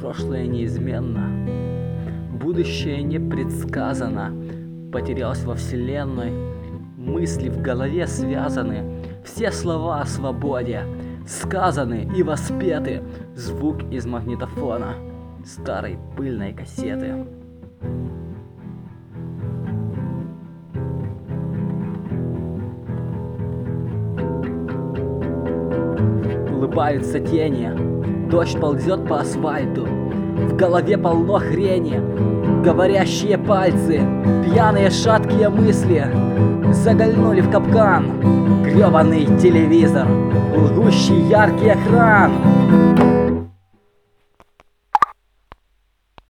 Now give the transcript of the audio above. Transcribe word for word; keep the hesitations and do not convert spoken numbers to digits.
прошлое неизменно, будущее непредсказано. Потерялся во вселенной, мысли в голове связаны, все слова о свободе сказаны и воспеты, звук из магнитофона старой пыльной кассеты. Улыбаются тени, дождь ползет по асфальту, в голове полно хрени, говорящие пальцы, пьяные шаткие мысли загольнули в капкан, грёбаный телевизор, лгущий яркий экран.